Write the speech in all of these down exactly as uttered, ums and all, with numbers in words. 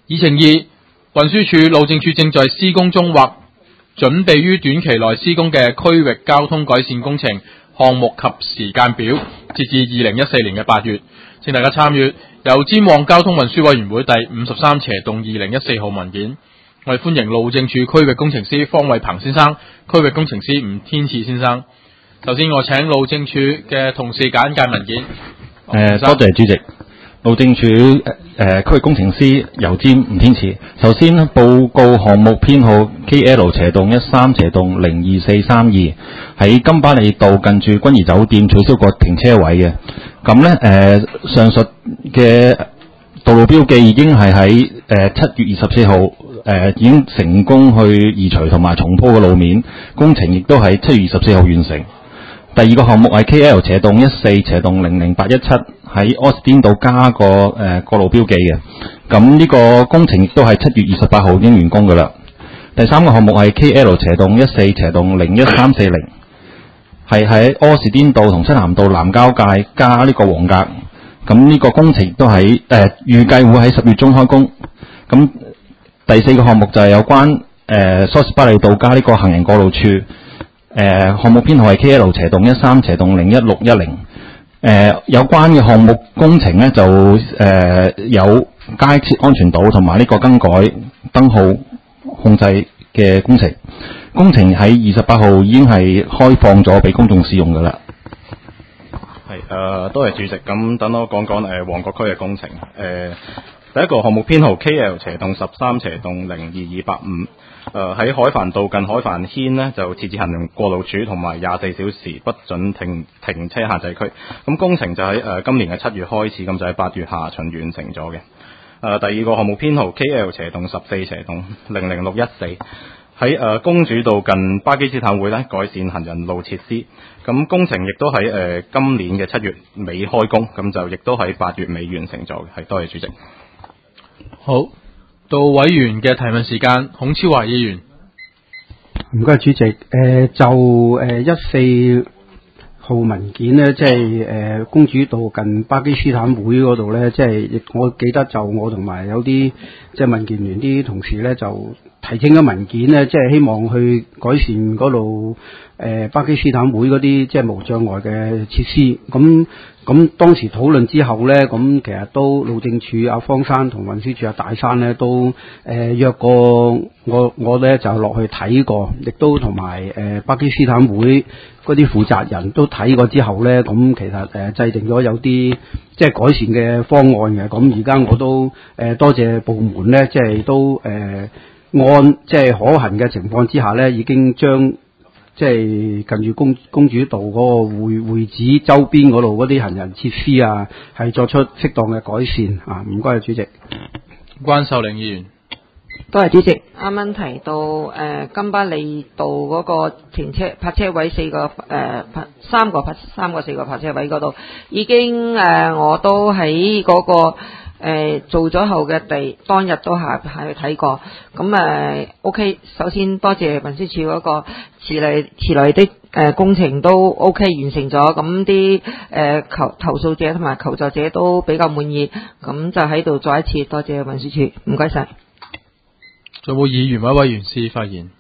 議程二，運輸署路政署正在施工中或準備於短期內施工嘅區域交通改善工程項目及時間表，截至二零一四年嘅八月，請大家參閱由尖旺交通運輸委員會第五十三斜棟二零一四號文件。我哋歡迎路政署區域工程師方偉鵬先生、區域工程師吳天賜先生。首先，我請路政署嘅同事簡介文件。誒、 呃，多謝主席。路政署誒誒區域工程師尤占吳天賜。首先報告項目編號 K L 斜棟一三斜棟零二四三二，喺金巴利道近住君怡酒店取消個停車位嘅。咁咧誒上述嘅道路標記已經係喺誒七月二十四號誒已經成功去移除同埋重鋪嘅路面，工程亦都喺七月二十四號完成。第二個項目係 K L 斜棟一四斜棟零零八一七，喺柯士甸道加個誒過路標記嘅。咁呢個工程亦都係七月二十八號已經完工噶啦。第三個項目係 K L 斜棟一四斜棟零一三四零，係喺柯士甸道同西南道南交界加呢個黃格。咁呢個工程亦都喺誒預計會喺十月中開工。咁第四個項目就係有關誒梳士巴利道加呢個行人過路處。誒、呃、項目編號係 K L 斜棟一三斜棟零一六一零，誒有關嘅項目工程咧就誒、呃、有加設安全島同埋呢個更改燈號控制嘅工程，工程喺二十八號已經係開放咗俾公眾使用㗎啦。 係誒、呃，多謝主席。咁等我講講誒旺角區嘅工程。誒、呃、第一個項目編號 K L 斜棟十三斜棟零二二八五。誒喺海帆道近海帆軒呢，就設置行人過路處同埋廿四小時不准停停車限制區。咁工程就喺誒、呃、今年嘅七月開始，咁就喺八月下旬完成咗嘅。誒、呃、第二個項目編號 K L 斜棟十四斜棟零零六一四，喺誒、呃、公主道近巴基斯坦會咧改善行人路設施。咁工程亦都喺誒、呃、今年嘅七月尾開工，咁就亦都喺八月尾完成咗嘅。係，多謝主席。 好。到委員嘅提問時間，孔超華議員。 唔該主席，誒、呃、就誒一四號文件咧，即係誒公主道近巴基斯坦會嗰度咧，即係我記得就我同埋有啲即係民建聯啲同事咧，就提請咗文件咧，即係希望去改善嗰度誒巴基斯坦會嗰啲即係無障礙嘅設施。咁咁當時討論之後咧，咁其實都路政署阿方山同運輸署阿大山咧都誒、呃、約過我我咧就落去睇過，亦都同埋誒巴基斯坦會嗰啲負責人都睇過之後咧，咁其實誒、呃、制定咗有啲即係改善嘅方案嘅。咁而家我都誒、呃、多謝部門咧，即係都誒、呃、按即係可行嘅情況之下咧，已經將即係近住公公主道嗰個會會址周邊嗰度嗰啲行人設施啊，係作出適當嘅改善啊！唔該，主席。 關秀玲議員， 多謝主席。啱啱提到誒、呃、金巴利道嗰個停車泊車位四個誒泊三個泊三個四個泊車位嗰度，已經誒、呃、我都喺嗰、那個。誒、呃、做咗後嘅地當日都下下去睇過，咁誒、呃、OK。首先多謝運輸署嗰個遲嚟遲嚟的誒、呃、工程都 OK 完成咗，咁啲誒求投訴者同埋求助者都比較滿意，咁就喺度再一次多謝運輸署，唔該晒。 仲有冇議員或者委員士發言？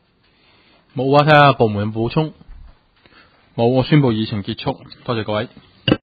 冇啊，睇下部門有冇補充。冇，我宣布議程結束。多謝各位。